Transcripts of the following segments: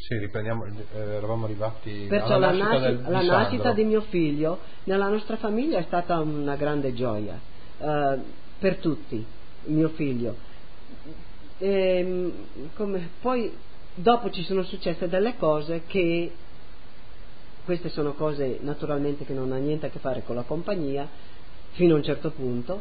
Sì, riprendiamo, eravamo arrivati Perciò alla la di nascita Sandro. di mio figlio nella nostra famiglia è stata una grande gioia, per tutti, mio figlio. Poi dopo ci sono successe delle cose che, queste sono cose naturalmente che non hanno niente a che fare con la compagnia, fino a un certo punto,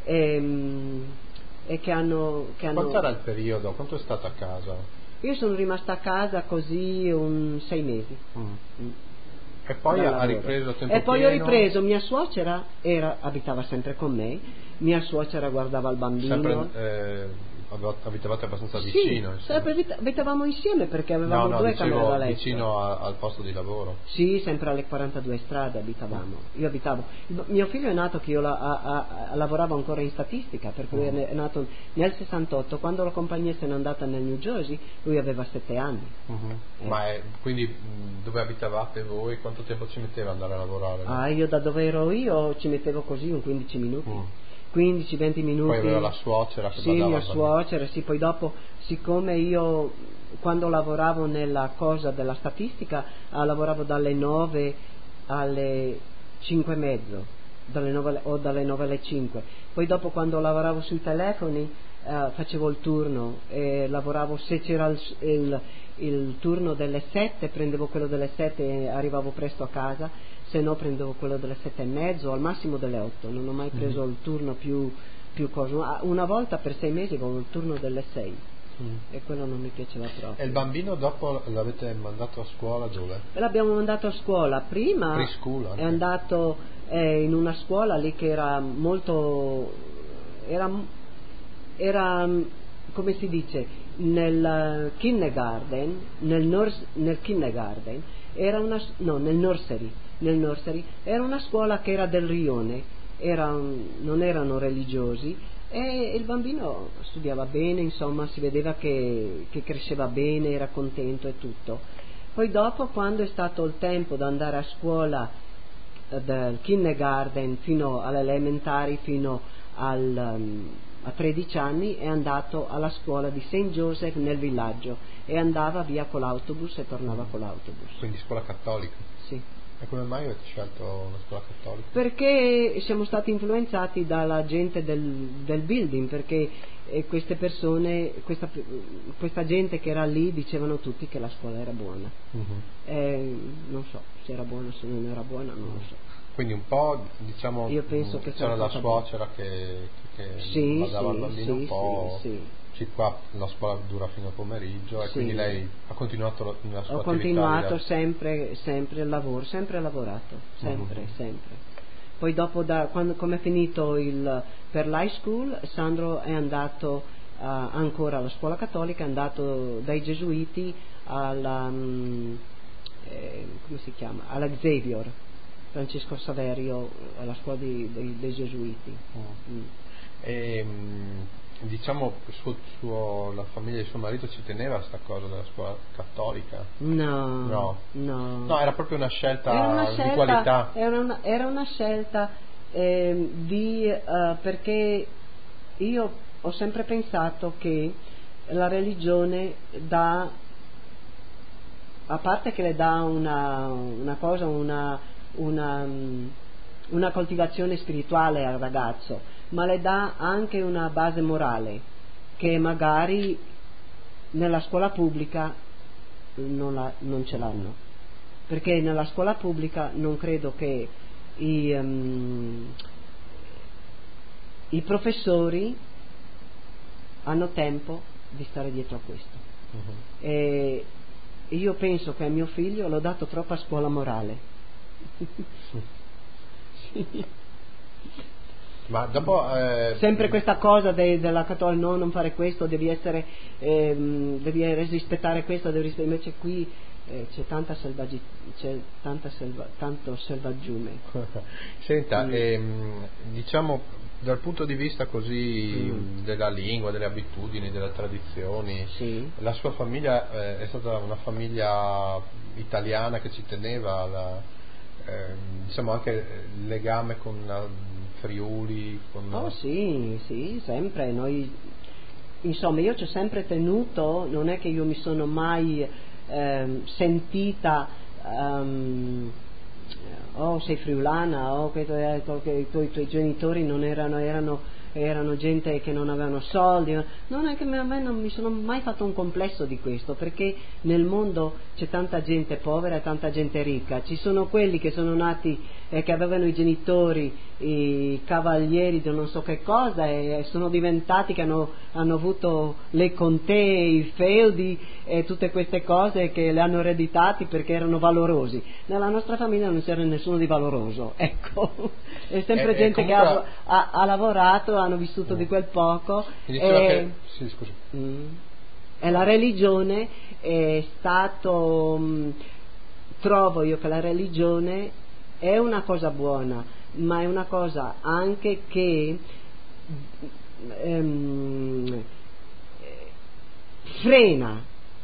e che hanno... Quanto era il periodo? Quanto è stata a casa? Io sono rimasta a casa così 6 mesi. E poi Da ha lavoro. ripreso a tempo E poi pieno? ho ripreso, mia suocera abitava sempre con me, mia suocera guardava il bambino. Sempre abitavate abbastanza Sì, vicino, insomma. sempre abitavamo insieme perché avevamo due camere da letto. Vicino al posto di lavoro. Sì, sempre alle 42 strade abitavamo. Io abitavo. Mio figlio è nato che io lavoravo ancora in statistica, perché lui è nato nel 68, quando la compagnia se n'è andata nel New Jersey, lui aveva 7 anni. Ma quindi dove abitavate voi? Quanto tempo ci metteva ad andare a lavorare? No? Io da dove ero io ci mettevo così un 15 minuti. 15-20 minuti. Poi aveva la suocera che sì, badava mia al bambino. suocera, sì, poi dopo, siccome io quando lavoravo nella cosa della statistica, lavoravo dalle 9 alle 5 e mezzo, dalle 9 alle 5. Poi dopo, quando lavoravo sui telefoni, facevo il turno e lavoravo, se c'era il turno delle 7, prendevo quello delle 7 e arrivavo presto a casa, se no prendevo quello delle 7 e mezzo, al massimo delle 8. Non ho mai preso il turno più cosa. Una volta per 6 mesi avevo il turno delle 6 e quello non mi piaceva proprio. E il bambino dopo l'avete mandato a scuola dove? E l'abbiamo mandato a scuola prima. Preschool anche. È andato in una scuola lì che era molto, era come si dice, nel kindergarten, nel kindergarten era nel nursery era una scuola che era del rione, non erano religiosi, e il bambino studiava bene, insomma, si vedeva che cresceva bene, era contento e tutto. Poi dopo, quando è stato il tempo di andare a scuola, dal kindergarten fino alle elementari, fino a 13 anni, è andato alla scuola di St. Joseph nel villaggio e andava via con l'autobus e tornava con l'autobus. Quindi scuola cattolica? Sì. E come mai avete scelto una scuola cattolica? Perché siamo stati influenzati dalla gente del building, perché queste persone, questa gente che era lì, dicevano tutti che la scuola era buona. Non so se era buona, se non era buona, non lo so. Quindi un po', diciamo, io penso che c'era la suocera che badava al bambino, un po'. Sì, qua la scuola dura fino al pomeriggio e quindi lei ha continuato nella sua attività. Ho continuato sempre il lavoro, sempre lavorato, sempre. Poi dopo, come è finito per l'high school, Sandro è andato ancora alla scuola cattolica, è andato dai Gesuiti alla come si chiama? Alla Xavier, Francesco Saverio, alla scuola dei Gesuiti. Diciamo la famiglia di suo marito ci teneva a sta cosa della scuola cattolica? No, era proprio una scelta di qualità. Era una scelta perché io ho sempre pensato che la religione dà, a parte che le dà una cosa, una coltivazione spirituale al ragazzo, ma le dà anche una base morale che magari nella scuola pubblica non ce l'hanno, perché nella scuola pubblica non credo che i professori hanno tempo di stare dietro a questo. E io penso che a mio figlio l'ho dato troppa scuola morale. Sì. Ma dopo sempre questa cosa della cattolica, no, non fare questo, devi rispettare questo, invece qui c'è tanto selvaggiume. Senta, diciamo dal punto di vista così della lingua, delle abitudini, delle tradizioni, la sua famiglia è stata una famiglia italiana che ci teneva diciamo anche il legame con Friuli, sì, sempre. Insomma, io ci ho sempre tenuto, non è che io mi sono mai sentita, sei friulana, che i tuoi genitori non erano gente che non avevano soldi. Non è che a me non mi sono mai fatto un complesso di questo, perché nel mondo c'è tanta gente povera e tanta gente ricca. Ci sono quelli che sono nati che avevano i genitori i cavalieri di non so che cosa e sono diventati che hanno avuto le contee, i feudi e tutte queste cose che le hanno ereditati perché erano valorosi. Nella nostra famiglia non c'era nessuno di valoroso, ecco. È sempre gente comunque... che ha lavorato, hanno vissuto di quel poco e la religione è stato, trovo io che la religione è una cosa buona, ma è una cosa anche che frena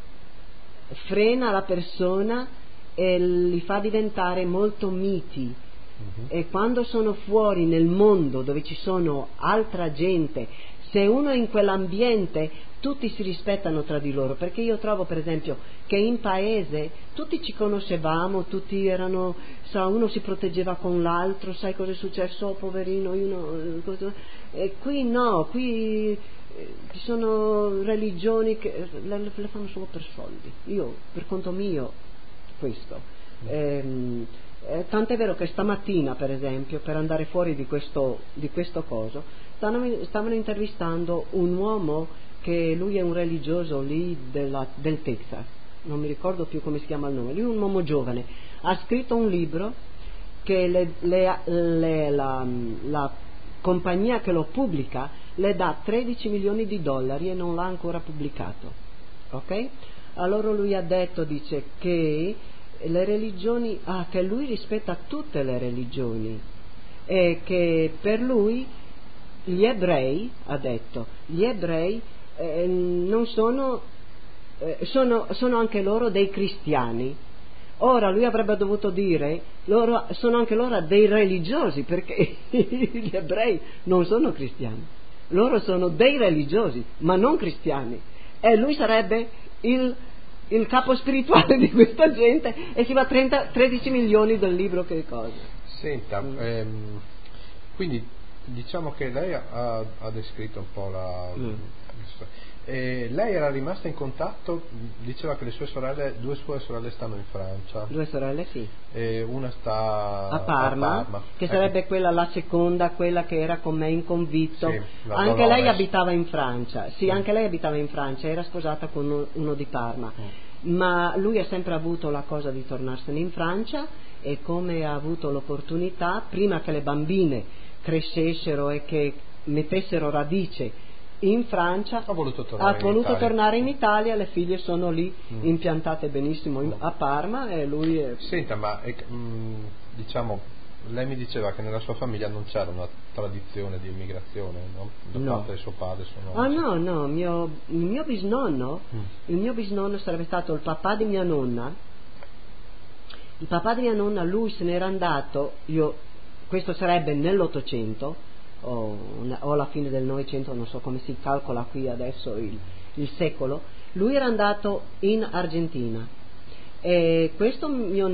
la persona e li fa diventare molto miti. E quando sono fuori nel mondo dove ci sono altra gente, se uno è in quell'ambiente tutti si rispettano tra di loro, perché io trovo per esempio che in paese tutti ci conoscevamo, tutti erano, uno si proteggeva con l'altro, sai cosa è successo, poverino, e qui no, qui ci sono religioni che le fanno solo per soldi. Io per conto mio questo tant'è vero che stamattina per esempio, per andare fuori di questo coso, stavano intervistando un uomo che lui è un religioso lì del Texas, non mi ricordo più come si chiama il nome. Lui è un uomo giovane, ha scritto un libro che la compagnia che lo pubblica le dà $13 milioni e non l'ha ancora pubblicato, ok? Allora lui ha detto, dice che le religioni, che lui rispetta tutte le religioni e che per lui gli ebrei, ha detto, gli ebrei non sono anche loro dei cristiani. Ora lui avrebbe dovuto dire sono anche loro dei religiosi, perché gli ebrei non sono cristiani, loro sono dei religiosi ma non cristiani, e lui sarebbe il capo spirituale di questa gente e si va 13 milioni del libro che cosa. Senta, quindi diciamo che lei ha descritto un po' lei era rimasta in contatto, diceva che due sue sorelle stanno in Francia. Due sorelle, sì. Una sta a Parma, che sarebbe quella, la seconda, quella che era con me in convitto. Sì, anche lei abitava in Francia, anche lei abitava in Francia, era sposata con uno di Parma. Ma lui ha sempre avuto la cosa di tornarsene in Francia, e come ha avuto l'opportunità, prima che le bambine crescessero e che mettessero radice in Francia, ha voluto tornare in Italia. Le figlie sono lì impiantate benissimo a Parma, e lui è... Senta, ma diciamo, lei mi diceva che nella sua famiglia non c'era una tradizione di immigrazione, no? Da parte di suo padre, no, il mio bisnonno sarebbe stato il papà di mia nonna. Il papà di mia nonna, lui se n'era andato, questo sarebbe nell'800 o alla fine del 900, non so come si calcola qui adesso il secolo. Lui era andato in Argentina, e questo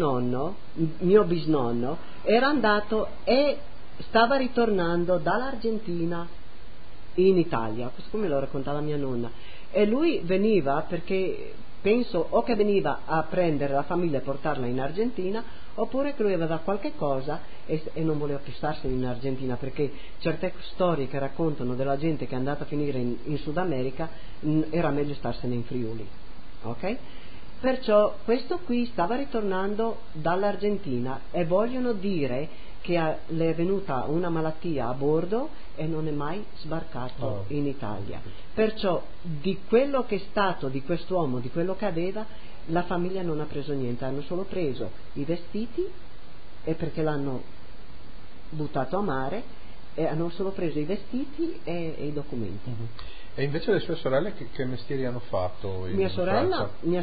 mio bisnonno era andato e stava ritornando dall'Argentina in Italia, questo come lo raccontava mia nonna, e lui veniva perché penso o che veniva a prendere la famiglia e portarla in Argentina, oppure che lui aveva qualche cosa e non voleva più starsene in Argentina, perché certe storie che raccontano della gente che è andata a finire in Sud America, era meglio starsene in Friuli, ok? Perciò questo qui stava ritornando dall'Argentina, e vogliono dire che le è venuta una malattia a bordo e non è mai sbarcato in Italia. Perciò di quello che è stato di quest'uomo, di quello che aveva, la famiglia non ha preso niente, hanno solo preso i vestiti, e perché l'hanno buttato a mare, e hanno solo preso i vestiti e i documenti. E invece le sue sorelle che mestieri hanno fatto in Francia? Mia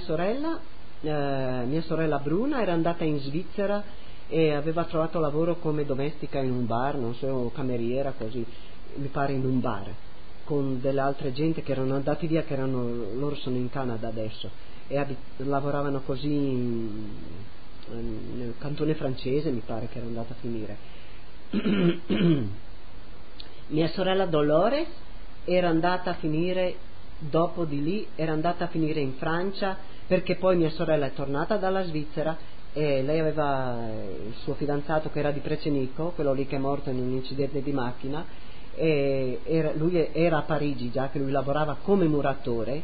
sorella Bruna era andata in Svizzera e aveva trovato lavoro come domestica in un bar, non so, cameriera, così, mi pare, in un bar. con delle altre gente che erano andati via, che loro sono in Canada adesso, e lavoravano così nel cantone francese, mi pare che era andata a finire. Mia sorella Dolores era andata a finire, dopo di lì era andata a finire in Francia, perché poi mia sorella è tornata dalla Svizzera e lei aveva il suo fidanzato che era di Precenico, quello lì che è morto in un incidente di macchina, e lui era a Parigi già, che lui lavorava come muratore,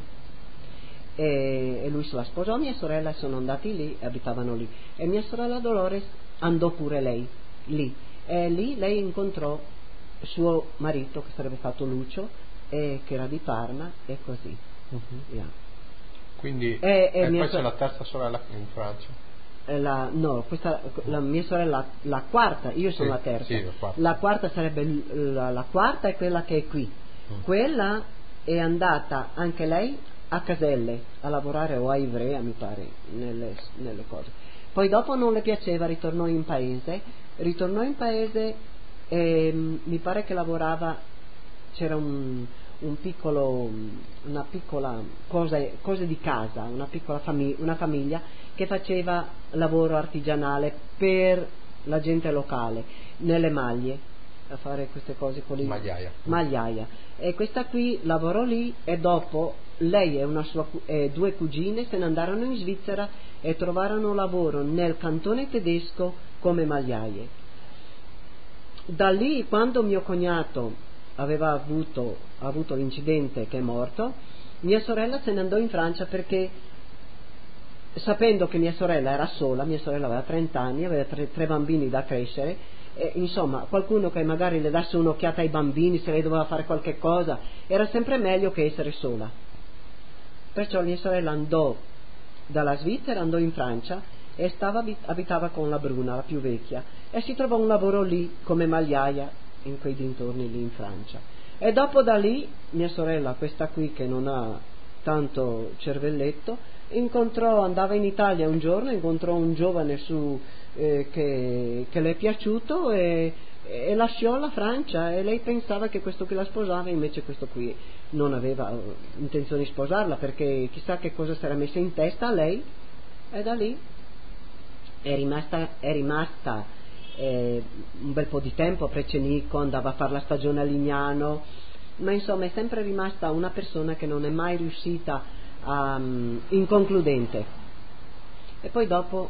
e lui se la sposò mia sorella e sono andati lì e abitavano lì, e mia sorella Dolores andò pure lei lì, e lì lei incontrò suo marito che sarebbe stato Lucio, che era di Parma, e così. Yeah. Quindi e poi c'è la terza sorella in Francia. No, questa la mia sorella, la quarta, io sono la terza. Sì, la quarta sarebbe la quarta è quella che è qui. Quella è andata anche lei a Caselle a lavorare, o a Ivrea mi pare, nelle cose. Poi dopo non le piaceva, ritornò in paese e mi pare che lavorava, c'era una piccola cose di casa, una famiglia che faceva lavoro artigianale per la gente locale, nelle maglie, a fare queste cose con magliaia. E questa qui lavorò lì, e dopo lei e due cugine se ne andarono in Svizzera e trovarono lavoro nel cantone tedesco come magliaie. Da lì, quando mio cognato aveva avuto l'incidente che è morto, mia sorella se ne andò in Francia, perché sapendo che mia sorella era sola, mia sorella aveva 30 anni, aveva tre bambini da crescere, e, insomma, qualcuno che magari le dasse un'occhiata ai bambini, se lei doveva fare qualche cosa, era sempre meglio che essere sola. Perciò mia sorella andò dalla Svizzera, andò in Francia e abitava con la Bruna, la più vecchia, e si trovò un lavoro lì come magliaia in quei dintorni lì in Francia. E dopo da lì mia sorella, questa qui che non ha tanto cervelletto, andava in Italia un giorno, incontrò un giovane che le è piaciuto, e lasciò la Francia, e lei pensava che questo qui la sposava, invece questo qui non aveva intenzione di sposarla, perché chissà che cosa si era messa in testa a lei, e da lì è rimasta un bel po' di tempo a Precenico, andava a fare la stagione a Lignano, ma insomma è sempre rimasta una persona che non è mai riuscita inconcludente. E poi dopo,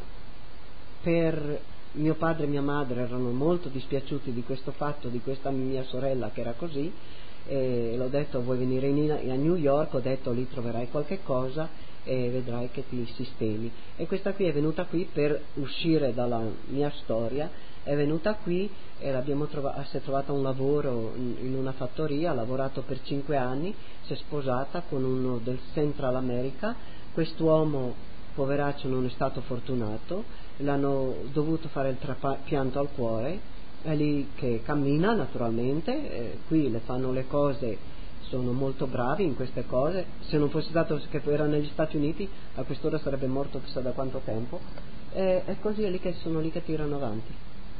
per mio padre e mia madre erano molto dispiaciuti di questo fatto, di questa mia sorella che era così, e l'ho detto: vuoi venire a New York? Ho detto: lì troverai qualche cosa e vedrai che ti sistemi. E questa qui è venuta qui per uscire dalla mia storia, è venuta qui e si è trovata un lavoro in una fattoria, ha lavorato per 5 anni, si è sposata con uno del Central America. Quest'uomo, poveraccio, non è stato fortunato, l'hanno dovuto fare il trapianto al cuore, è lì che cammina naturalmente, qui le fanno le cose, sono molto bravi in queste cose. Se non fosse stato che era negli Stati Uniti, a quest'ora sarebbe morto chissà da quanto tempo, e così sono lì che tirano avanti.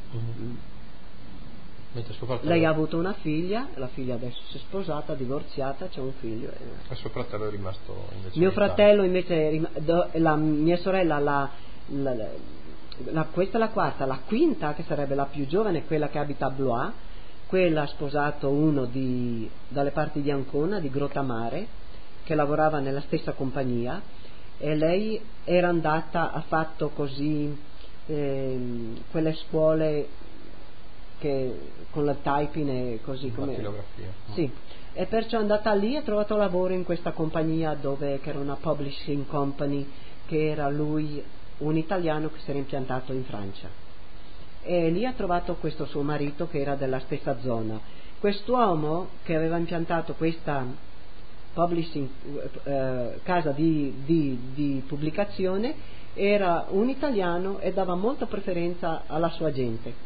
Lei ha avuto una figlia, la figlia adesso si è sposata, divorziata, c'è un figlio. E suo fratello è rimasto invece? Mio fratello invece, la mia sorella, questa è la quarta, la quinta, che sarebbe la più giovane, quella che abita a Blois, quella ha sposato uno dalle parti di Ancona, di Grottamare, che lavorava nella stessa compagnia, e lei era andata, ha fatto così quelle scuole con la typing e così come sì, e perciò è andata lì e ha trovato lavoro in questa compagnia che era una publishing company, che era lui un italiano che si era impiantato in Francia, e lì ha trovato questo suo marito che era della stessa zona. Quest'uomo che aveva impiantato questa publishing casa di pubblicazione era un italiano e dava molta preferenza alla sua gente.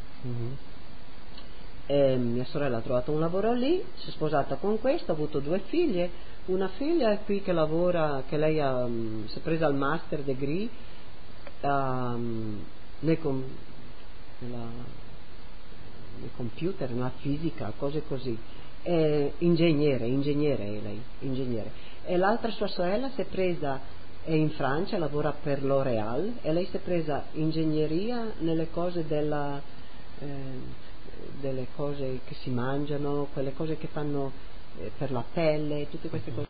E mia sorella ha trovato un lavoro lì, si è sposata con questo, ha avuto 2 figlie. Una figlia è qui che lavora, che lei si è presa il master degree nei computer, nella fisica, cose così, è ingegnere è lei, ingegnere. E l'altra sua sorella si è presa, è in Francia, lavora per L'Oréal, e lei si è presa ingegneria nelle cose delle cose che si mangiano, quelle cose che fanno per la pelle, tutte queste cose.